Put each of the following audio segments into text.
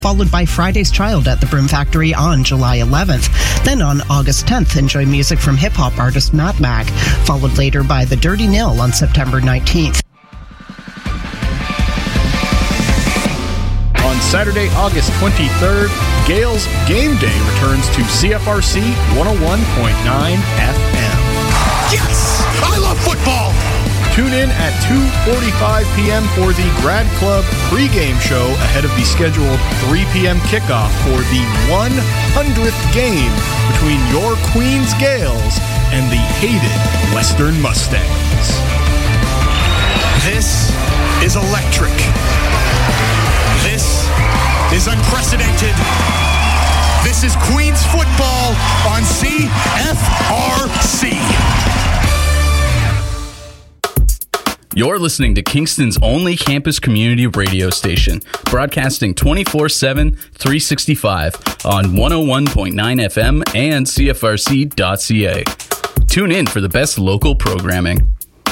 followed by Friday's Child at the Broom Factory on July 11th. Then on August 10th, enjoy music from hip-hop artist Matt Mac, followed later by The Dirty Nil on September 19th. On Saturday, August 23rd, Gales Game Day returns to CFRC 101.9 FM. Yes! I love football! Tune in at 2:45 p.m. for the Grad Club pregame show ahead of the scheduled 3 p.m. kickoff for the 100th game between your Queens Gales and the hated Western Mustangs. This is electric. This is unprecedented. This is Queens football on CFRC. You're listening to Kingston's only campus community radio station, broadcasting 24/7, 365 on 101.9 FM and CFRC.ca. Tune in for the best local programming.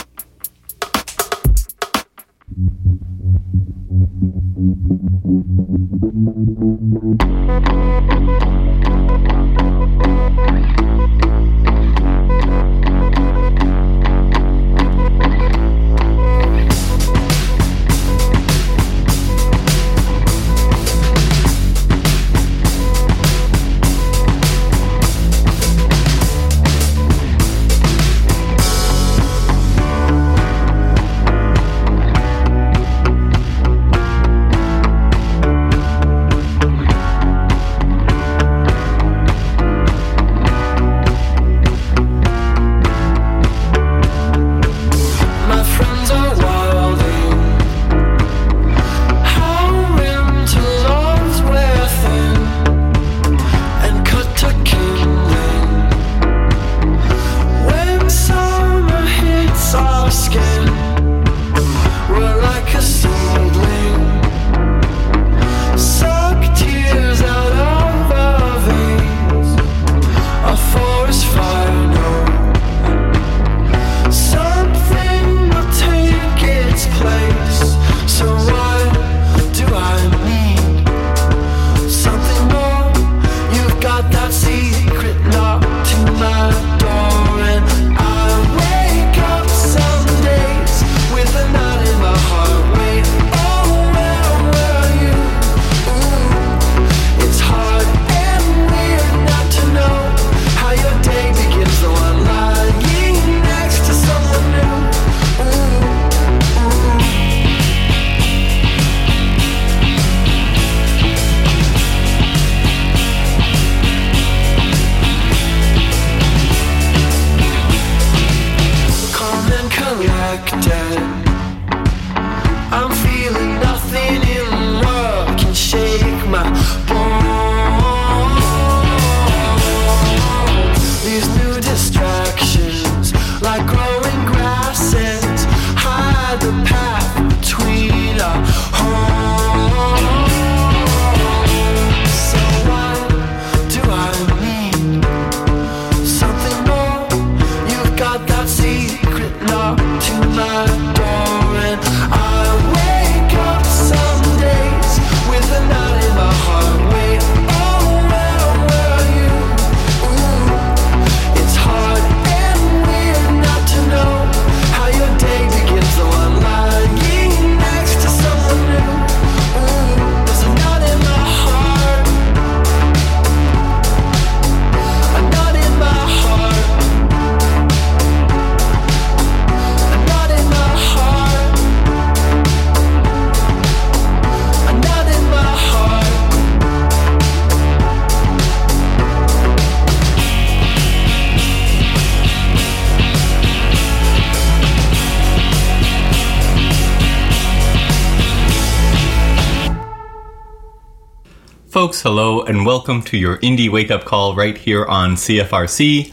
Folks, hello, and welcome to your Indie Wake Up Call right here on CFRC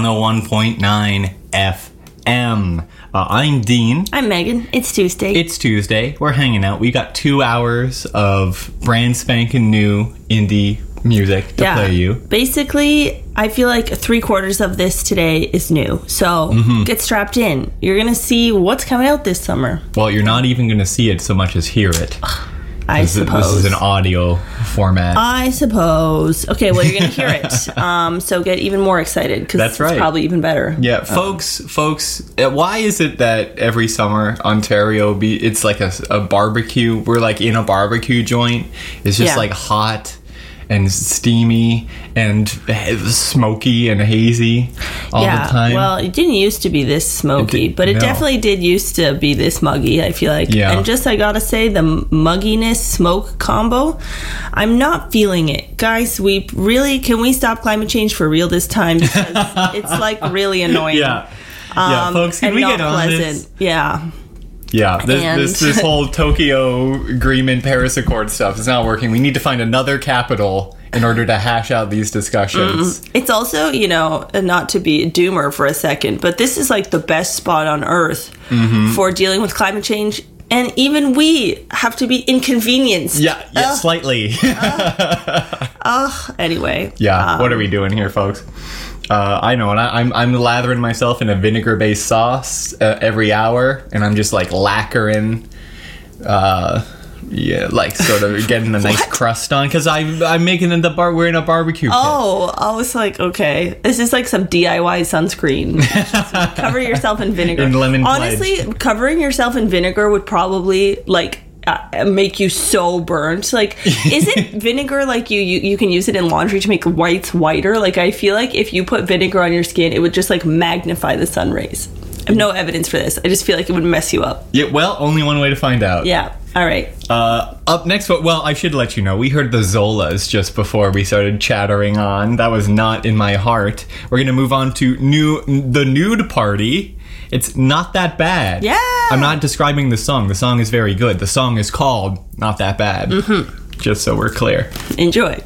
101.9 FM. I'm Dean. I'm Megan. It's Tuesday. It's Tuesday. We're hanging out. We got 2 hours of brand spanking new indie music to play you. Basically, I feel like 3/4 of this today is new. So get strapped in. You're going to see what's coming out this summer. Well, you're not even going to see it so much as hear it. I suppose. This is an audio format. I suppose. Okay, well, you're going to hear it. So get even more excited because That's right. It's probably even better. Yeah, folks, why is it that every summer Ontario it's like a barbecue? We're like in a barbecue joint. It's just like hot and steamy and smoky and hazy all the time. Well, it didn't used to be this smoky, but it definitely did used to be this muggy, I feel like. Yeah. And just, I gotta say, the mugginess smoke combo, I'm not feeling it. Guys, can we stop climate change for real this time? Because it's like really annoying. Yeah, folks, can and we not get on pleasant. this? Yeah. Yeah, this whole Tokyo Agreement, Paris Accord stuff is not working. We need to find another capital in order to hash out these discussions. It's also, not to be a doomer for a second, but this is like the best spot on Earth for dealing with climate change. And even we have to be inconvenienced. Yeah, slightly. Anyway. Yeah, what are we doing here, folks? I know, and I'm lathering myself in a vinegar-based sauce every hour, and I'm just like lacquering, like sort of getting a nice crust on, because I'm making we're in a barbecue pit. Oh, I was like, okay, this is like some DIY sunscreen. Just cover yourself in vinegar. In lemon Honestly, pledge. Covering yourself in vinegar would probably make you so burnt. Like, isn't vinegar like you can use it in laundry to make whites whiter? Like, I feel like if you put vinegar on your skin, it would just like magnify the sun rays. I have no evidence for this. I just feel like it would mess you up. Yeah, well, only one way to find out. Yeah. All right. Up next, well, I should let you know, we heard the Zolas just before we started chattering on. That was not in my heart. We're going to move on to the Nude Party. It's Not That Bad. Yeah. I'm not describing the song. The song is very good. The song is called Not That Bad. Just so we're clear. Enjoy.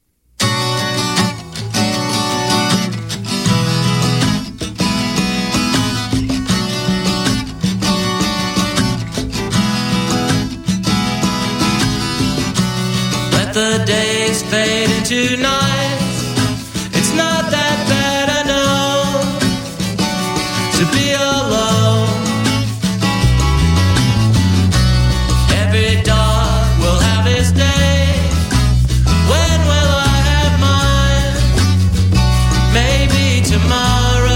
Let the days fade into nights. It's not that bad, I know, to be alone. Every dog will have his day. When will I have mine? Maybe tomorrow.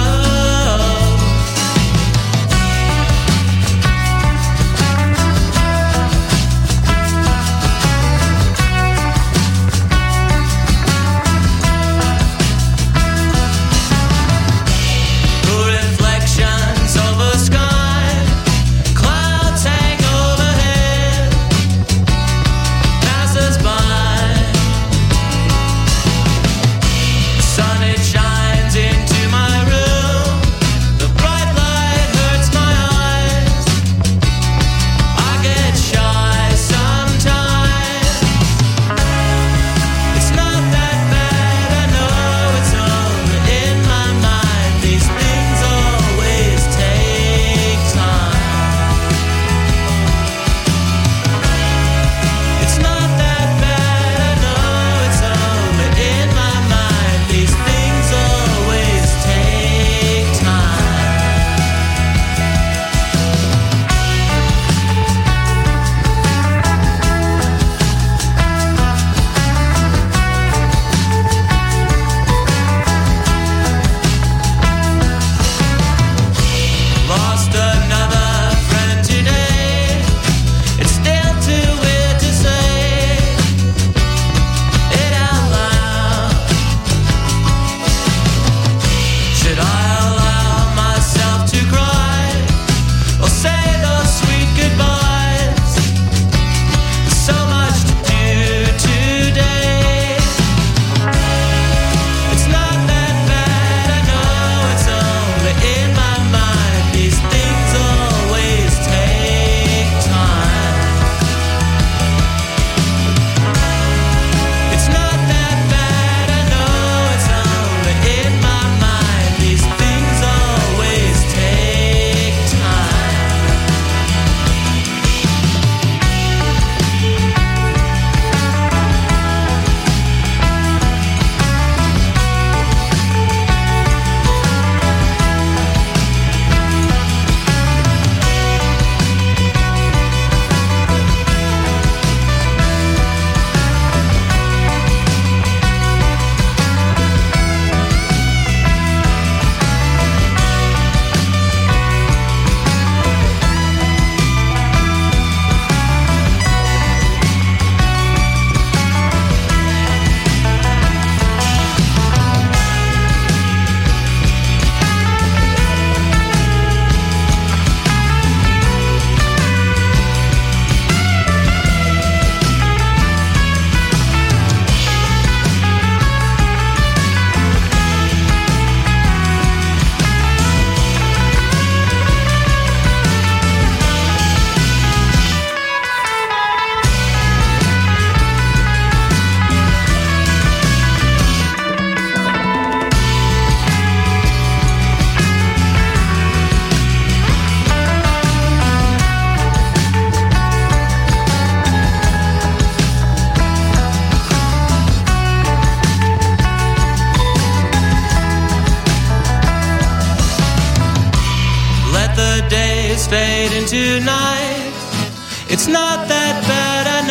fade into night. It's not that bad, I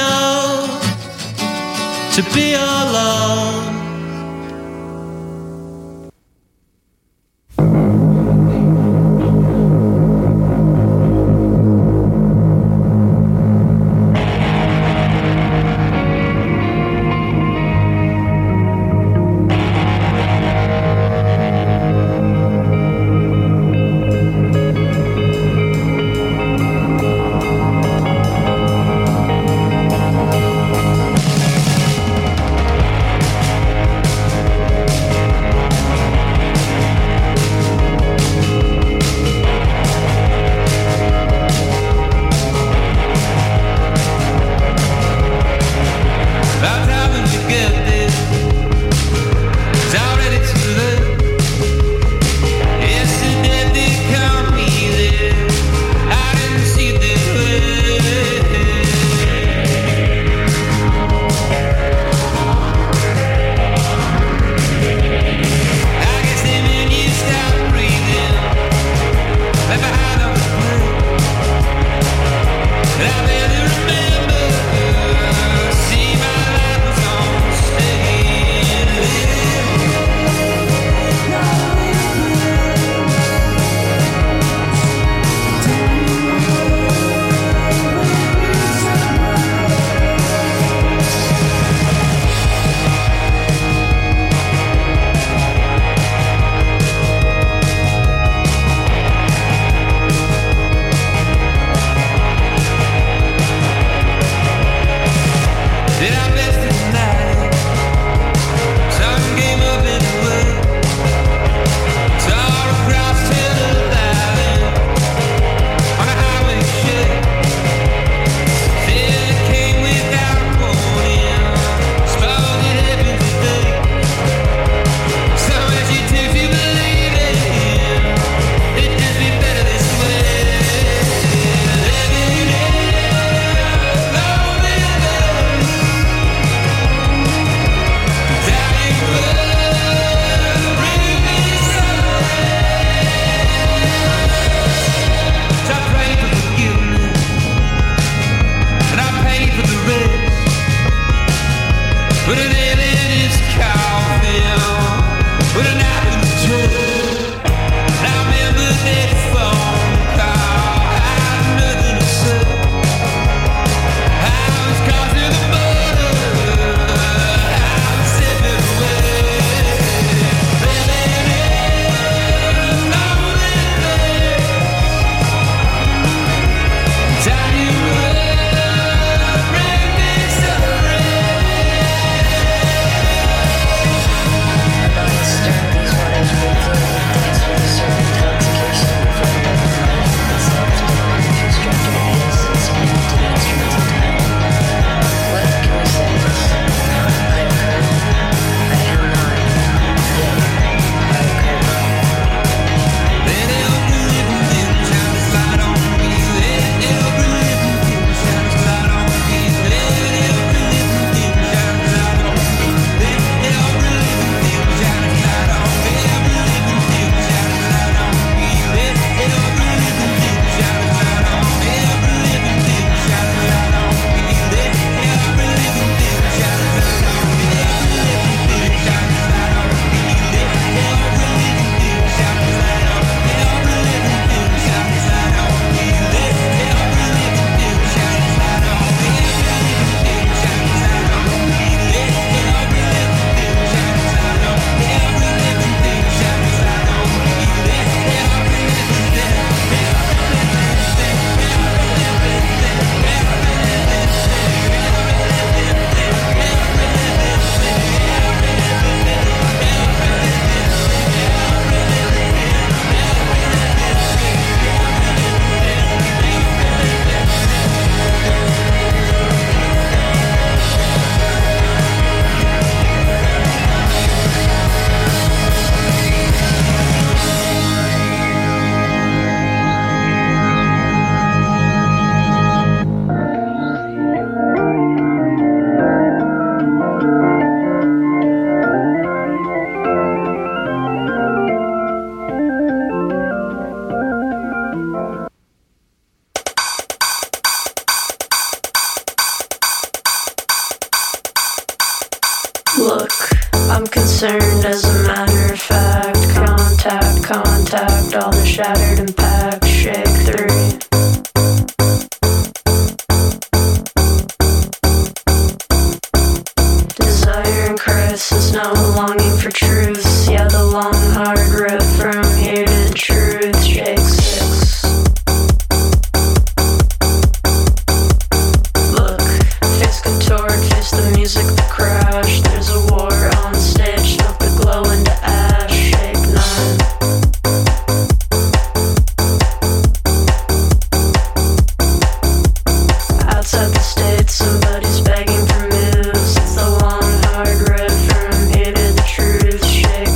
know, to be alone. Look, I'm concerned as a matter of fact. Contact, all the shattered and packed. Shake 3. Desire and crisis, now longing for truths. Yeah, the long hard road from here to the truth. Shake 6. Look, face contoured, face the music that crashed. There's a war on stage, smoke the glow into ash. Shake 9. Outside the state, somebody's begging for moves. It's the long hard road from here to the truth. Shake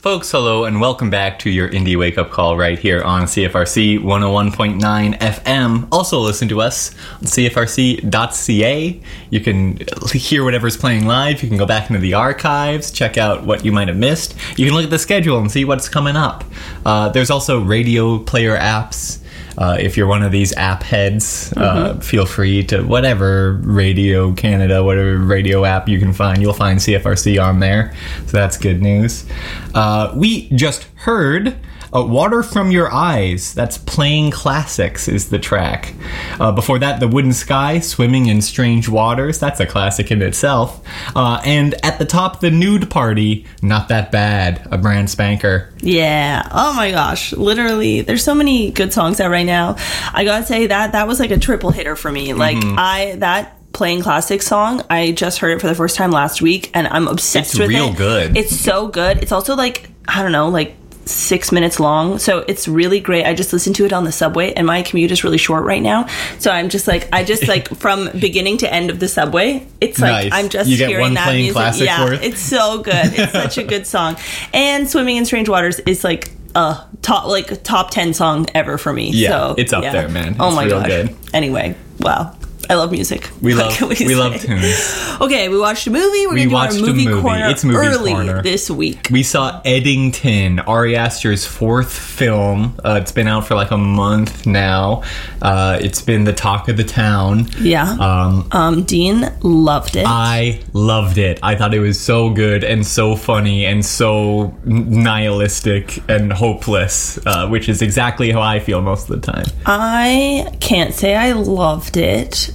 Folks, hello, and welcome back to your Indie Wake Up Call right here on CFRC 101.9 FM. Also listen to us on CFRC.ca. You can hear whatever's playing live. You can go back into the archives, check out what you might have missed. You can look at the schedule and see what's coming up. There's also radio player apps. If you're one of these app heads, feel free to whatever Radio Canada, whatever radio app you can find, you'll find CFRC on there. So that's good news. We just heard Water From Your Eyes. That's Playing Classics is the track. Before that, The Wooden Sky, Swimming in Strange Waters. That's a classic in itself. And at the top, The Nude Party, Not That Bad, a brand spanker. Yeah. Oh my gosh. Literally, there's so many good songs out right now. I gotta say that was like a triple hitter for me. Like that Playing Classic song, I just heard it for the first time last week and I'm obsessed with it. It's real good. It's so good. It's also like, I don't know, like 6 minutes long, so it's really great. I just listened to it on the subway and my commute is really short right now, so I just like from beginning to end of the subway, it's like nice. I'm just you get hearing one that Playing music. Classic Yeah, worth. it's so good. It's such a good song. And Swimming in Strange Waters is like top 10 song ever for me. Yeah, so it's up there, man. Oh it's my real gosh. Good. Anyway, wow. I love music. We love tunes. Okay, we watched a movie. We're going to do our movie corner It's movie early corner. this week. We saw Eddington, Ari Aster's fourth film. It's been out for like a month now. It's been the talk of the town. Yeah. Dean loved it. I loved it. I thought it was so good and so funny and so nihilistic and hopeless, which is exactly how I feel most of the time. I can't say I loved it.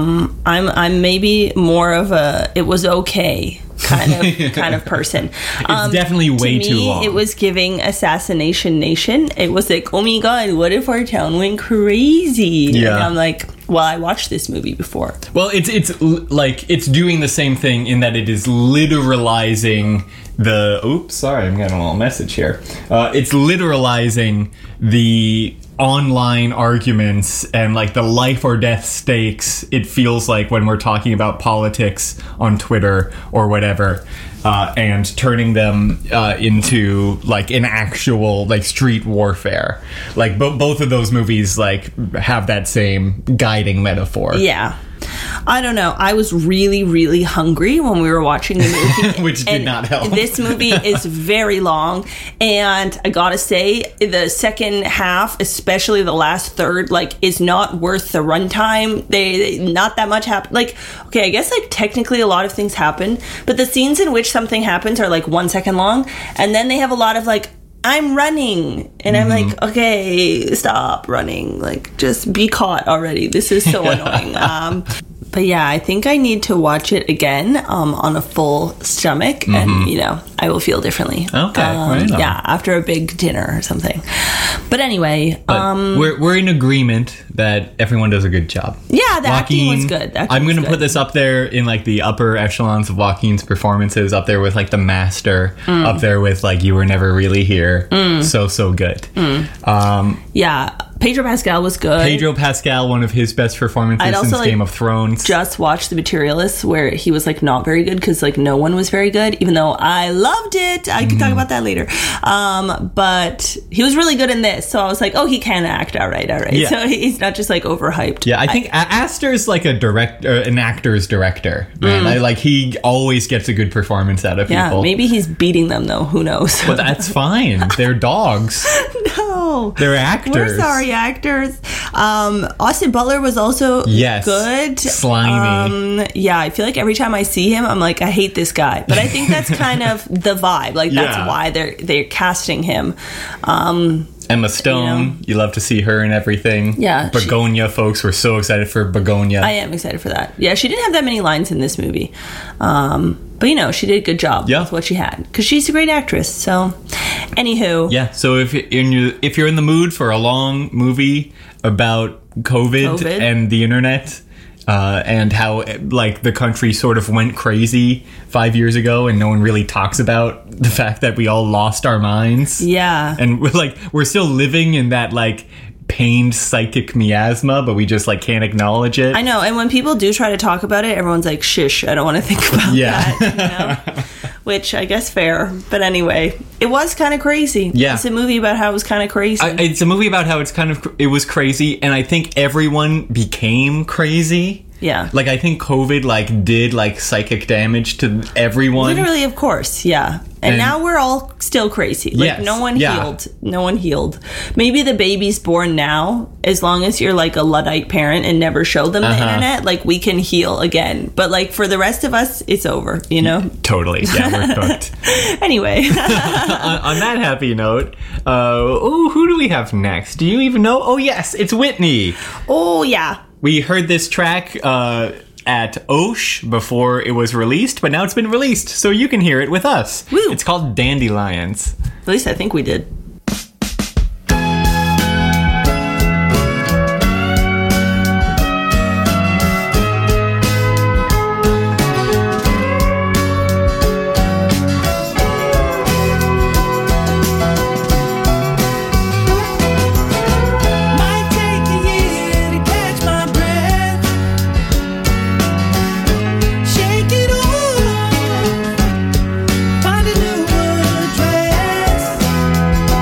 I'm maybe more of a it was okay kind of person. It's definitely way too long. It was giving Assassination Nation. It was like, oh my god, what if our town went crazy? Yeah. And I'm like, well, I watched this movie before. Well, it's like it's doing the same thing in that it is literalizing the. Oops, sorry, I'm getting a little message here. It's literalizing the online arguments and like the life or death stakes it feels like when we're talking about politics on Twitter or whatever, and turning them into like an actual like street warfare. Like both of those movies like have that same guiding metaphor. Yeah. I don't know. I was really, really hungry when we were watching the movie. Which did not help. This movie is very long. And I gotta say, the second half, especially the last third, like, is not worth the runtime. They not that much happen. Like, okay, I guess, like, technically a lot of things happen. But the scenes in which something happens are, like, 1 second long. And then they have a lot of, like, I'm running. And I'm like, okay, stop running. Like, just be caught already. This is so annoying. But yeah, I think I need to watch it again on a full stomach. And, you know, I will feel differently. Okay, right on. Yeah, after a big dinner or something. But anyway. But we're in agreement that everyone does a good job. Yeah, the acting was good. I'm going to put this up there in like the upper echelons of Joaquin's performances, up there with like The Master, up there with like You Were Never Really Here. So good. Yeah, Pedro Pascal was good. Pedro Pascal, one of his best performances since like, Game of Thrones. Just watched The Materialists, where he was like not very good because like no one was very good, even though I loved it. I can talk about that later. But he was really good in this, so I was like, oh, he can act. All right. Yeah. So he's not just like overhyped. Yeah, I think Aster's like an actor's director. Man. Like he always gets a good performance out of people. Yeah, maybe he's beating them though. Who knows? But that's fine. They're dogs. No, they're actors. We're sorry, actors. Austin Butler was also good. Slimy. Yeah, I feel like every time I see him, I'm like, I hate this guy. But I think that's kind of the vibe. Like that's why they're casting him. Emma Stone, you love to see her and everything. Yeah. Begonia, folks, we're so excited for Begonia. I am excited for that. Yeah, she didn't have that many lines in this movie. But, you know, she did a good job with what she had. Because she's a great actress. So, anywho. Yeah, so if you're in the mood for a long movie about COVID. And the internet... and how like the country sort of went crazy 5 years ago and no one really talks about the fact that we all lost our minds. Yeah. And we're still living in that like pained psychic miasma, but we just like can't acknowledge it. I know. And when people do try to talk about it, everyone's like, shush, I don't want to think about that. You know? which I guess fair. But anyway, it was kind of crazy. Yeah. It's a movie about how it was kind of crazy. It's a movie about how it was crazy, and I think everyone became crazy. Yeah. Like, I think COVID, like, did, like, psychic damage to everyone. Literally, of course, yeah. And now we're all still crazy. Like, Yes, no one yeah. healed. No one healed. Maybe the babies born now, as long as you're, like, a Luddite parent and never show them the internet, like, we can heal again. But, like, for the rest of us, it's over, you know? Totally. Yeah, we're cooked. Anyway. on that happy note, who do we have next? Do you even know? Oh, yes, it's Whitney. Oh, yeah. We heard this track at Osh before it was released, but now it's been released, so you can hear it with us. Woo. It's called Dandelions. At least I think we did. Might take a year to catch my breath. Shake it all off. Find a new address.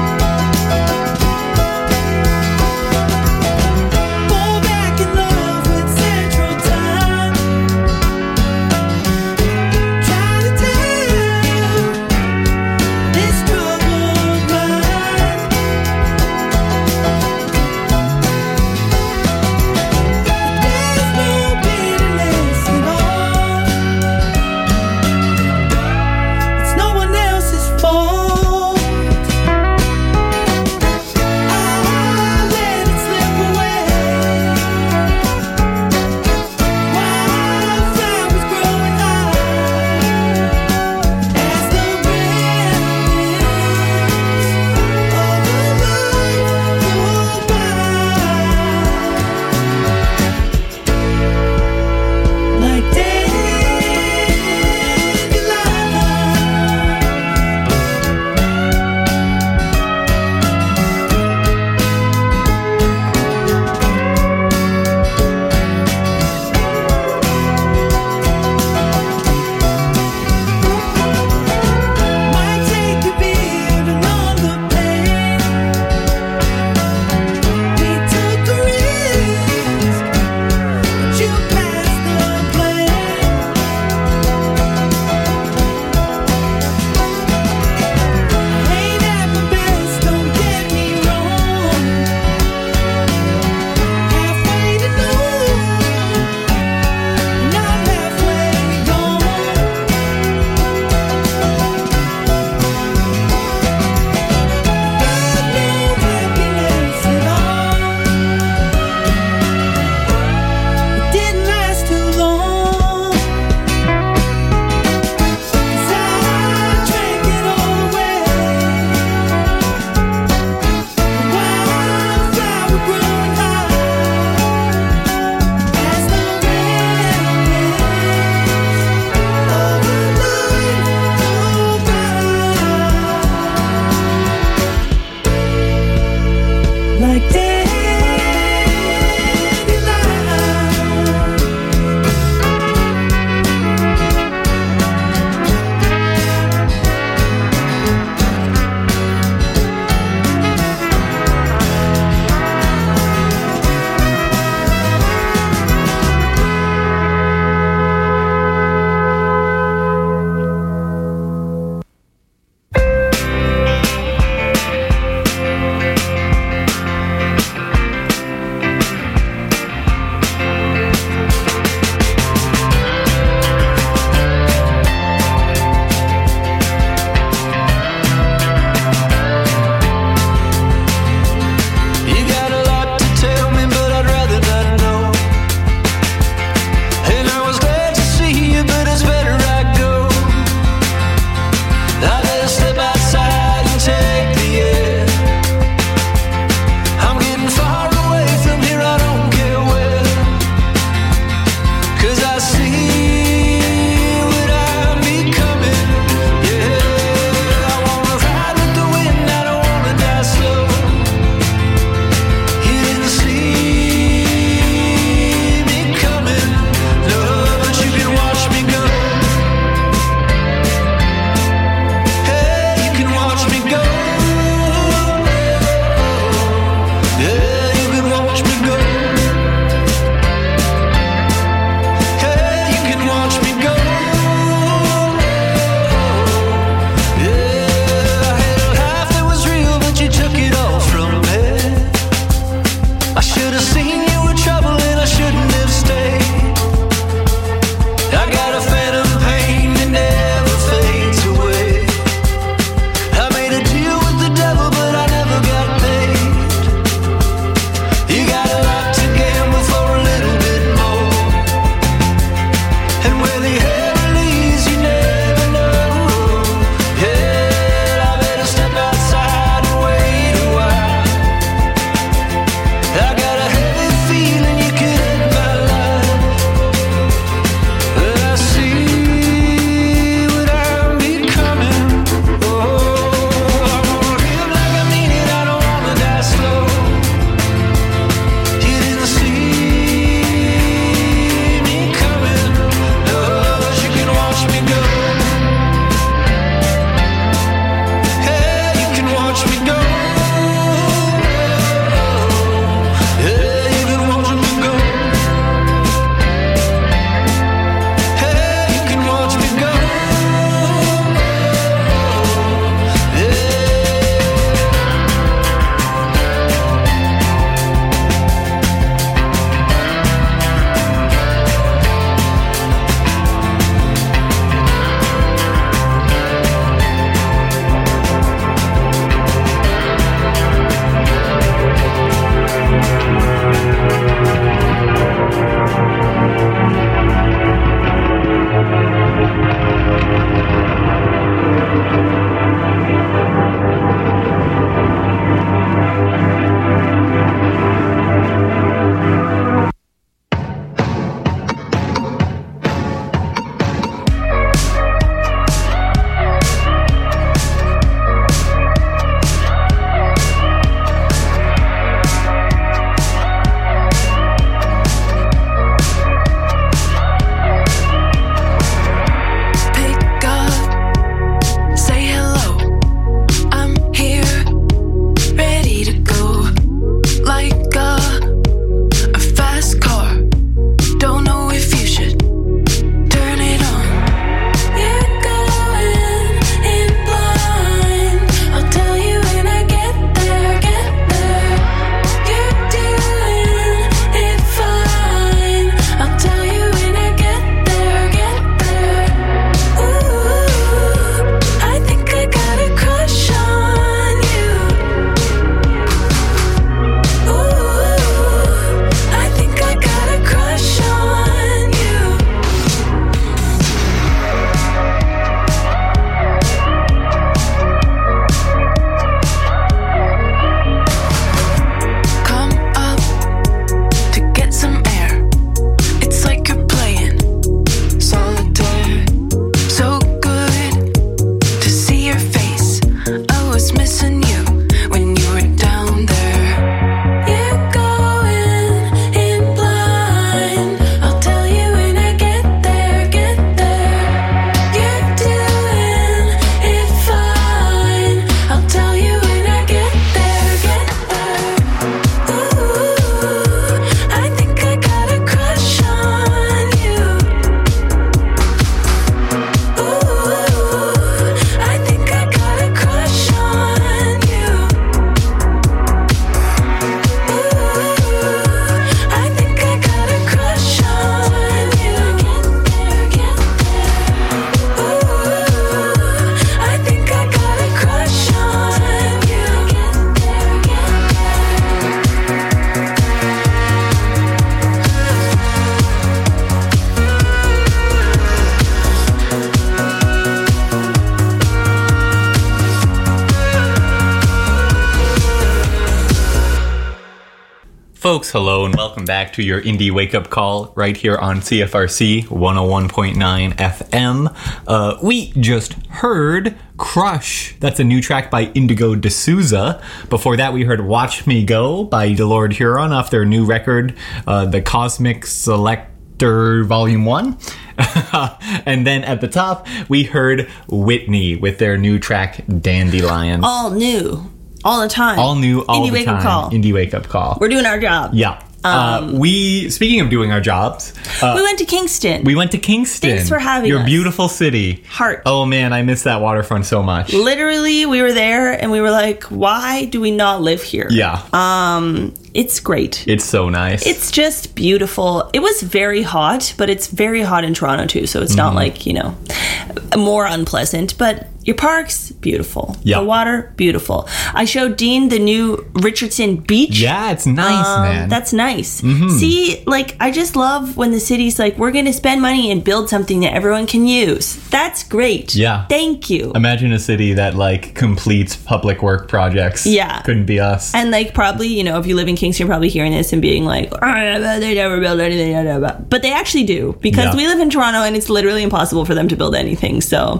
Folks, hello and welcome back to your Indie Wake Up Call right here on CFRC 101.9 FM. We just heard Crush. That's a new track by Indigo D'Souza. Before that, we heard Watch Me Go by Delord Huron off their new record, The Cosmic Selector Volume 1. And then at the top, we heard Whitney with their new track, Dandelions. All new. All the time. All new, all Indie the Wake time. Up Call. Indie Wake Up Call. We're doing our job. Yeah. Speaking of doing our jobs, We went to Kingston. we went to Kingston. Thanks for having Your us. beautiful city. Heart. Oh man, I miss that waterfront so much. Literally, we were there and we were like, why do we not live here? Yeah. It's great. It's so nice. It's just beautiful. It was very hot, but it's very hot in Toronto too, so it's not like, more unpleasant. But your park's beautiful. Yeah. The water, beautiful. I showed Dean the new Richardson Beach. Yeah, it's nice, man. That's nice. See, I just love when the city's like, we're going to spend money and build something that everyone can use. That's great. Yeah. Thank you. Imagine a city that completes public work projects. Yeah. Couldn't be us. And probably, if you live in Kingston, you're probably hearing this and being like, they never build anything. But they actually do, because Yeah. we live in Toronto and it's literally impossible for them to build anything. So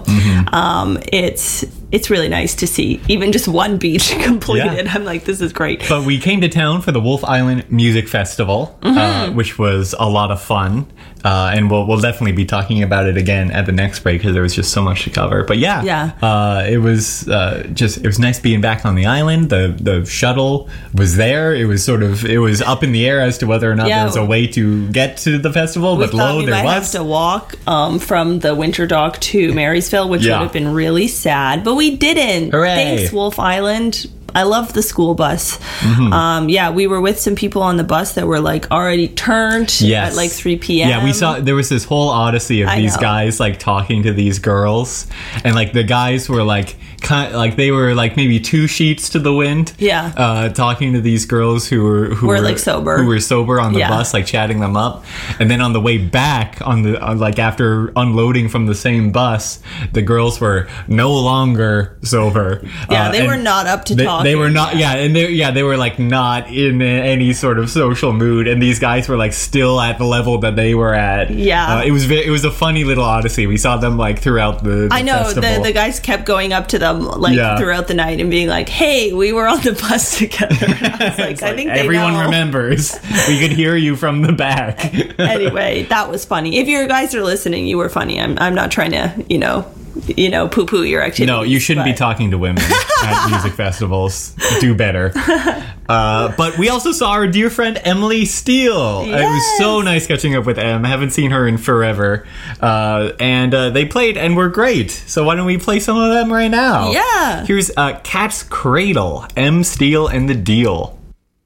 it's really nice to see even just one beach completed. Yeah. I'm like, this is great. But we came to town for the Wolf Island Music Festival, which was a lot of fun. And we'll definitely be talking about it again at the next break because there was just so much to cover. But it was it was nice being back on the island. The shuttle was there. It was up in the air as to whether or not there was a way to get to the festival. We But thought we there might was. have to walk from the Winter Dock to Marysville, which Yeah. would have been really sad, but we didn't. Hooray. Thanks, Wolf Island. I love the school bus. We were with some people on the bus that were already turned Yes. at 3 p.m. Yeah, we saw there was this whole odyssey of these know. guys talking to these girls, and the guys were they were maybe 2 sheets to the wind. Yeah. Talking to these girls who were sober. who were sober on the Yeah. bus, chatting them up, and then on the way back after unloading from the same bus, the girls were no longer sober. Yeah, they and were not up to talking. They were not. Yeah, and they were not in any sort of social mood, and these guys were still at the level that they were at. Yeah. It was a funny little odyssey. We saw them throughout the I know, festival. the guys kept going up to them throughout the night and being like, hey, we were on the bus together. And I was like, I think they everyone know. remembers. We could hear you from the back. Anyway, that was funny. If you guys are listening, you were funny. I'm not trying to, poo-poo your activities. No, you shouldn't be but- talking to women at music festivals. Do better. But we also saw our dear friend Emily Steele. It was so nice catching up with Em. I haven't seen her in forever. And they played and were great. So why don't we play some of them right now? Yeah. Here's Cat's Cradle, Em Steele and the Deal.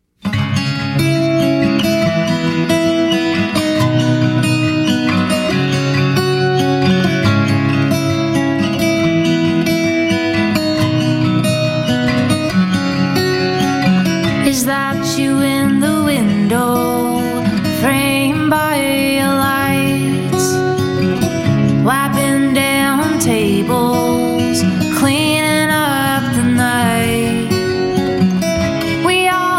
Is that you in the window, framed by your lights, wiping down tables, cleaning up the night? We all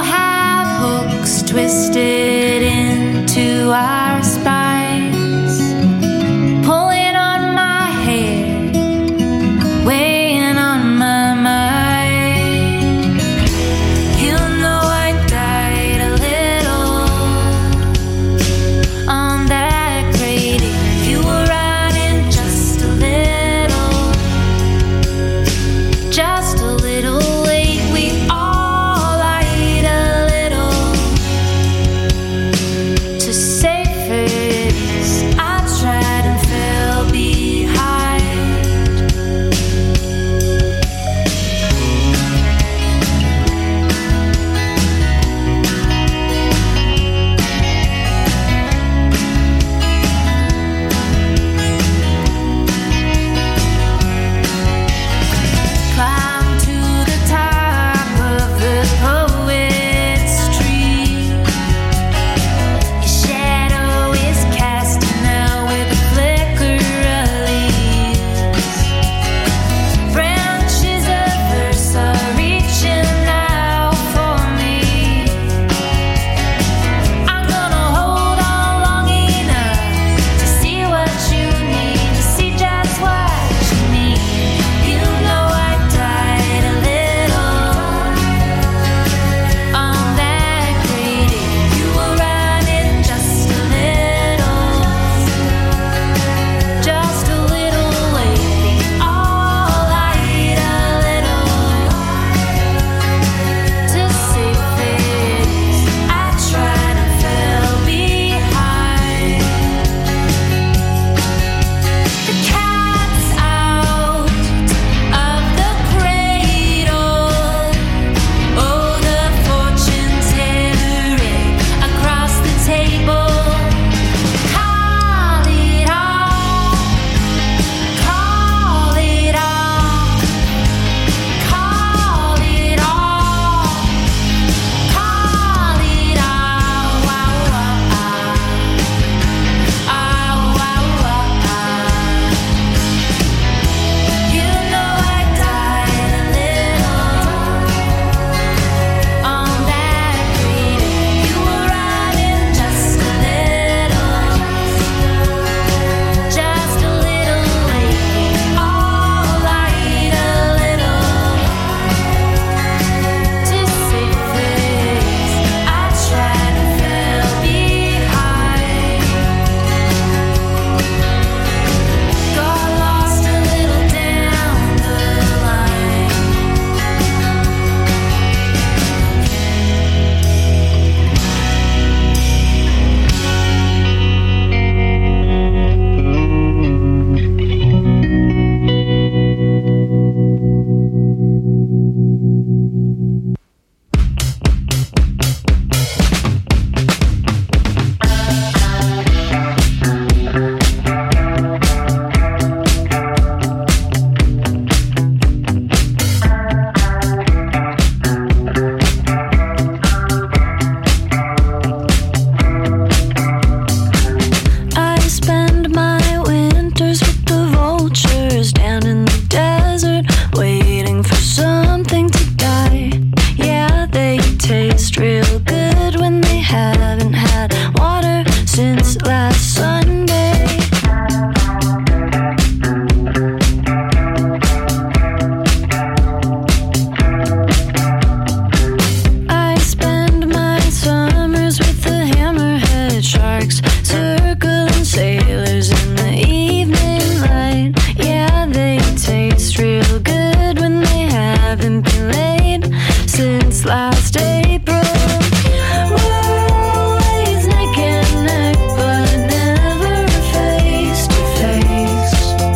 this last April. We're always neck and neck, but never face to face.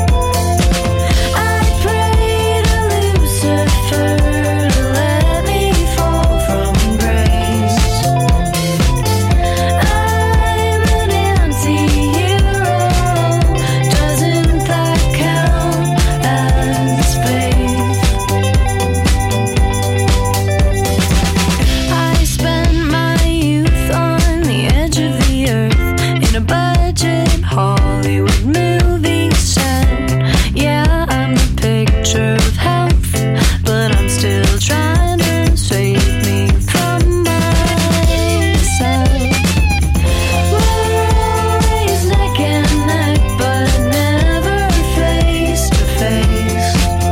I pray to Lucifer to let me fall from grace. I'm an anti-hero. Doesn't that count as faith? I spent my youth on the edge of the earth in a budget Hollywood movie set. Yeah, I'm the picture of health, but I'm still trying to save me from myself. We're always neck and neck, but never face to face.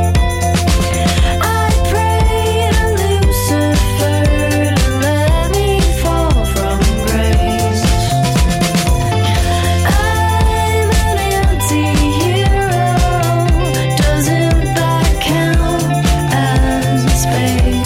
I pray to Lucifer to let me fall from grace. I'm an anti-hero. Doesn't that count as faith?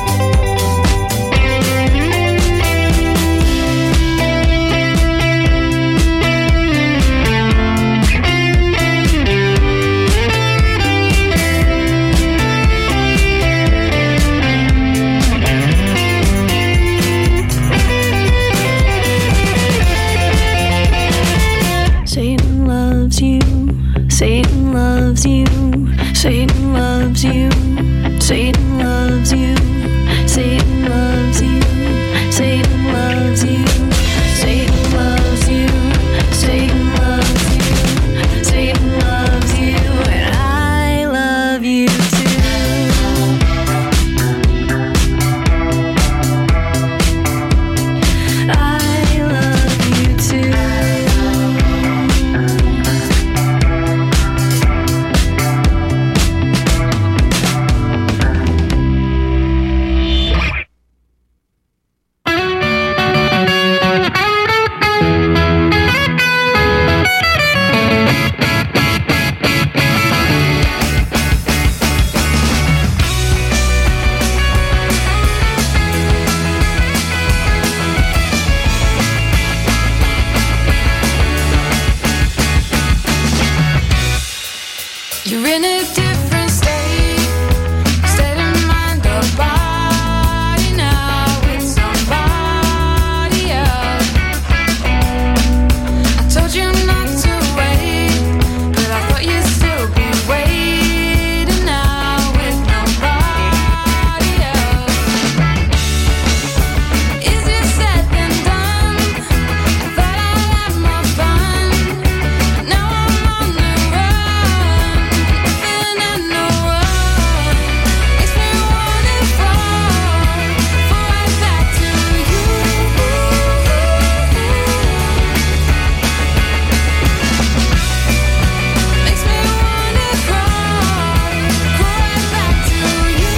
Satan loves you. Satan loves you. Satan loves you. Satan loves you. Satan loves you. Satan loves you. Satan loves you. Satan loves you. Satan loves you. And I love you too. I love you too. You're in a different state of mind or body now with somebody else. I told you not to wait, but I thought you'd still be waiting now with nobody else. Easier said than done. I thought I'd have more fun. Now I'm on the run. Nothing and no one makes me wanna fall right back to you. Makes me wanna crawl right back to you.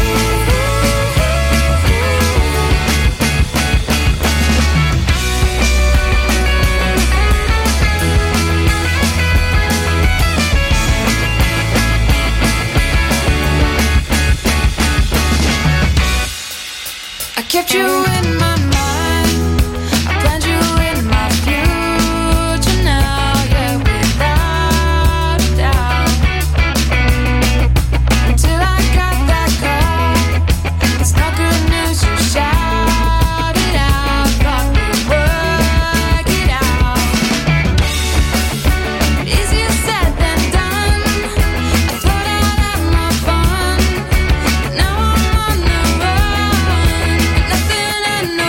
I kept you in my mind. I planned you in my future now, yeah, without a doubt. Until I got that call. It's not good news, you shouted out. Thought we'd work it out. Easier said than done. I thought I'd have more fun. Now I'm on the run. Nothing and no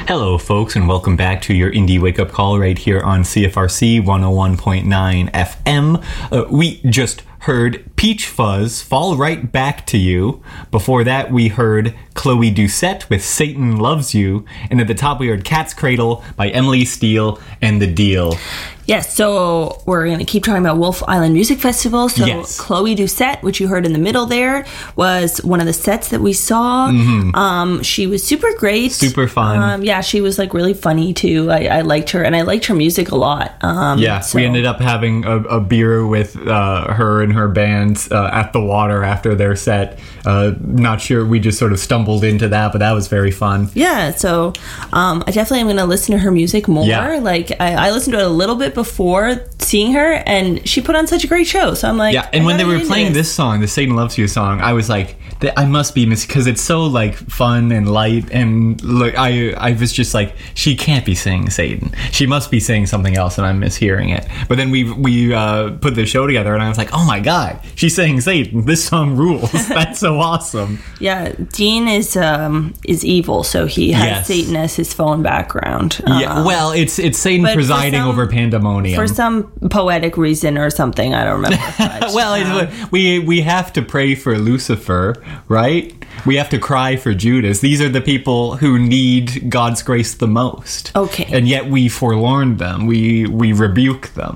Hello, folks, and welcome back to your Indie Wake Up Call right here on CFRC 101.9 FM. We just heard Peach Fuzz, Fall Right Back to You. Before that, we heard Chloe Doucette with Satan Loves You. And at the top, we heard Cat's Cradle by Emily Steele and The Deal. Yes, so we're going to keep talking about Wolf Island Music Festival. So Yes. Chloe Doucette, which you heard in the middle there, was one of the sets that we saw. She was super great. Super fun. Yeah, she was like really funny too. I liked her, and I liked her music a lot. We ended up having a beer with her and her band at the water after their set. Not sure, we just sort of stumbled into that, but that was very fun. Yeah, so I definitely am going to listen to her music more. Yeah. Like, I listened to it a little bit before seeing her, and she put on such a great show. So I'm like, Yeah, and when they were playing this song, the Satan Loves You song, I was like, I must be because it's so like fun and light, and like I was just like, she can't be saying Satan. She must be saying something else, and I'm mishearing it. But then we put the show together, and I was like, oh my god, she's saying Satan. This song rules. That's so awesome. Yeah, Dean is evil, so he has Yes. Satan as his phone background. Yeah, well, it's Satan but for presiding some- over pandemonium. For some poetic reason or something, I don't remember. But, Well, we have to pray for Lucifer, right? We have to cry for Judas. These are the people who need God's grace the most. Okay. And yet we forlorn them. We rebuke them.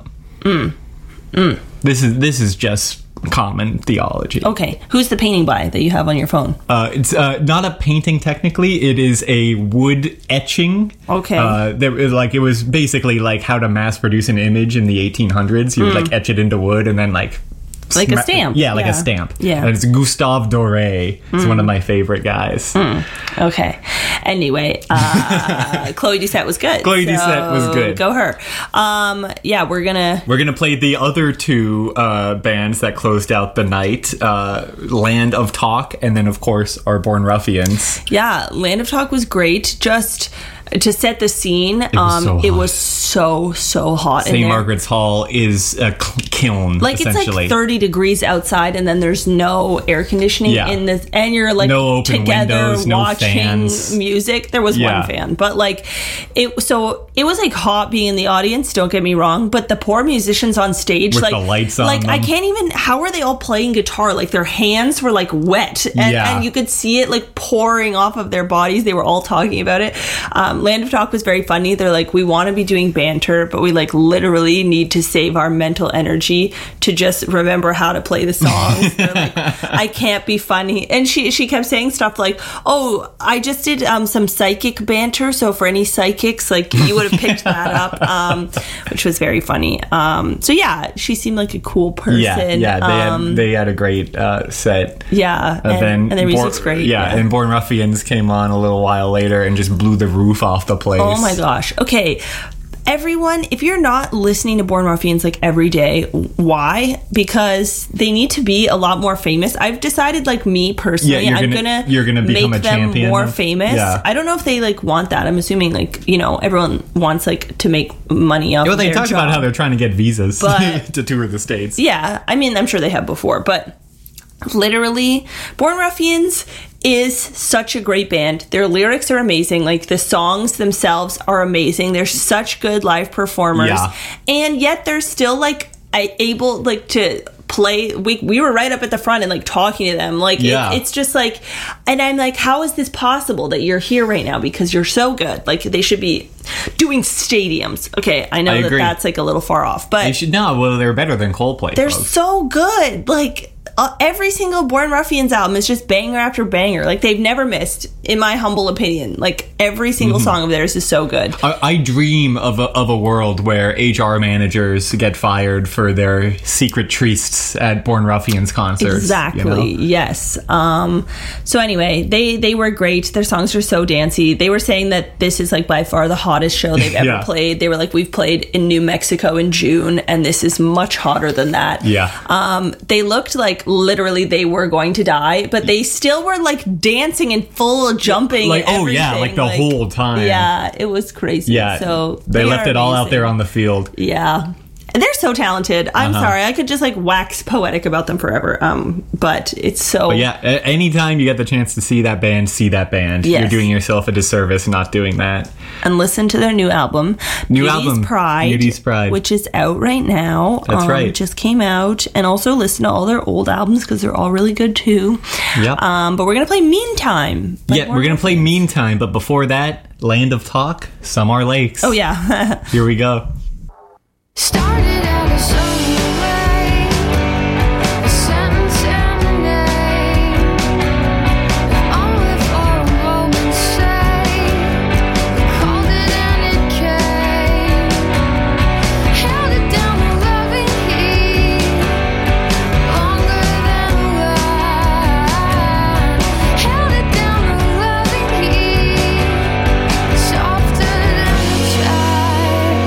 This is just common theology. Okay, who's the painting by that you have on your phone? It's not a painting technically. It is a wood etching. Okay. It was basically like how to mass produce an image in the 1800s. You would like etch it into wood and then like A stamp. Yeah, like a stamp. Yeah. And it's Gustave Doré. It's one of my favorite guys. Okay. Anyway, Chloe Doucette was good. Chloe Doucette was good. Go her. Yeah, we're gonna play the other two bands that closed out the night, Land of Talk, and then of course our Born Ruffians. Yeah, Land of Talk was great. Just to set the scene, it was so hot in St. there. Margaret's Hall is a kiln, Like, it's essentially. like 30 degrees outside, and then there's no air conditioning in this, and you're like no open together windows, no watching fans. music. There was one fan, but like it was like hot being in the audience, don't get me wrong, but the poor musicians on stage, With like the lights on like I them. can't even, how are they all playing guitar? Like their hands were like wet, and you could see it like pouring off of their bodies. They were all talking about it. Land of Talk was very funny. They're like, we want to be doing banter, but we like literally need to save our mental energy to just remember how to play the songs. They're like, I can't be funny. And she kept saying stuff like, oh, I just did some psychic banter, so for any psychics, like you would have picked that up, which was very funny. So yeah, she seemed like a cool person. They had a great set. Yeah, and their music's great. Yeah, and Born Ruffians came on a little while later and just blew the roof off the place. Oh my gosh. Okay. Everyone, if you're not listening to Born Ruffians like every day, why? Because they need to be a lot more famous. I've decided, like me personally, you're gonna become make a them champion more of- famous. Yeah. I don't know if they like want that. I'm assuming like, you know, everyone wants like to make money off Well, of they their talked job. about how they're trying to get visas But- to tour the States. Yeah, I mean, I'm sure they have before, but literally, Born Ruffians is such a great band. Their lyrics are amazing. Like, the songs themselves are amazing. They're such good live performers. Yeah. And yet they're still, like, able, like, to play. We were right up at the front and, like, talking to them. Like, it's just, like... And I'm like, how is this possible that you're here right now? Because you're so good. Like, they should be doing stadiums. Okay, I know I that agree. that's, like, a little far off. But They should know. Well, they're better than Coldplay. they're folks. so good. Like, every single Born Ruffians album is just banger after banger. Like, they've never missed, in my humble opinion. Like, every single song of theirs is so good. I dream of a world where HR managers get fired for their secret trysts at Born Ruffians concerts. Exactly. You know? Yes. So anyway, they were great. Their songs are so dancey. They were saying that this is like by far the hottest show they've ever Yeah. played. They were like, we've played in New Mexico in June, and this is much hotter than that. Yeah. They looked like literally they were going to die, but they still were like dancing and full jumping. Like, and oh yeah, like the whole time. Yeah, it was crazy. Yeah. So they left are it all out amazing. there on the field. Yeah. They're so talented. I'm sorry. I could just like wax poetic about them forever. But it's so... But yeah, anytime you get the chance to see that band. Yes. You're doing yourself a disservice not doing that. And listen to their new album. Beauty's Pride. Which is out right now. That's right. It just came out. And also listen to all their old albums because they're all really good too. Yep. But we're going to play Meantime. Yeah, we're going to play Meantime. But before that, Land of Talk, Samar Lakes. Oh, yeah. Here we go. Started out a sunny way, a sentence and a name. Only for a moment's sake, called it and it came. Held it down with loving heat, longer than a line. Held it down with loving heat, softer than a child.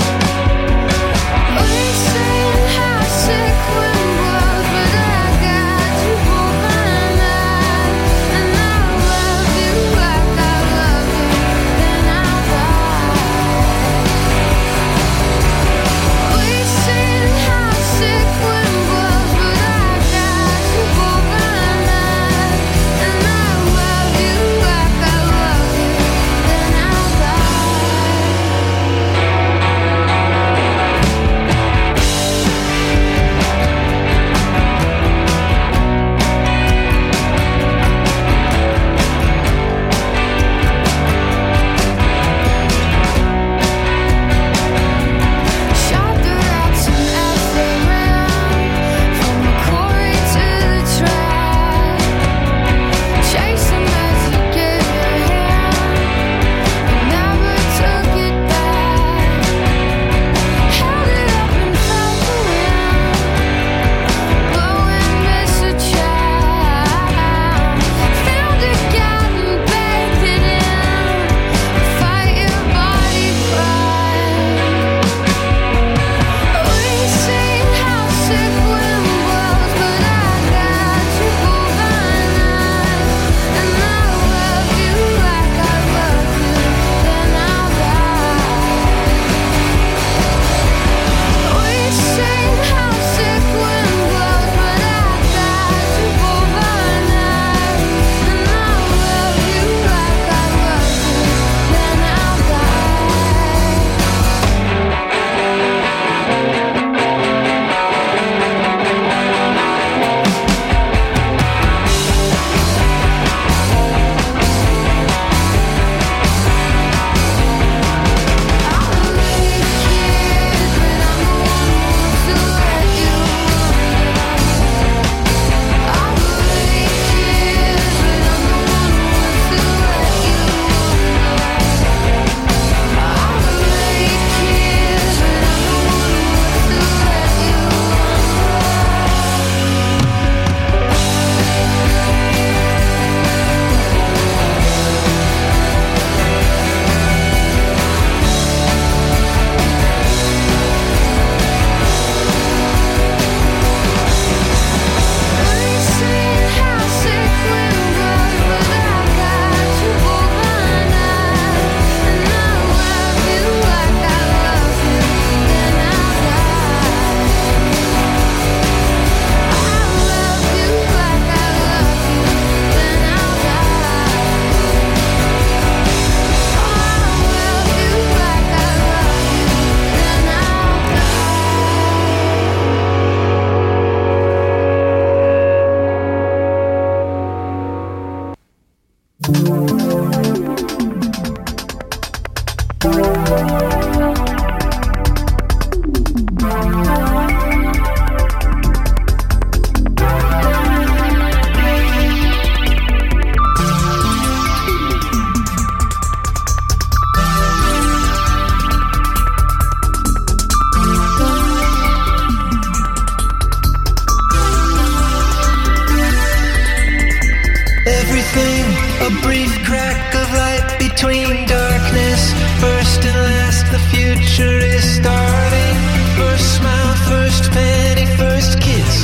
We sing how sick when was, but I got you for my life, and I love you like I love you, then I'll die. We sing how sick when was, but I got you for my life, and I love you like I love you, then I'll shot the rats and as they ran from the quarry to the track, chased them as you gave your hand, but never took it back. Held it up and felt the wind blowing miss a child. Found it, got and baked it in. Fight your body pride. We sing how sick when was, but I got you for my life, and I love you like I love you, then I'll die. We sing how sick when was, but I got you for my life, and I love you like I love you, then I'll Everything, a brief crack of light between darkness. First and last, the future is starting. First smile, first penny, first kiss.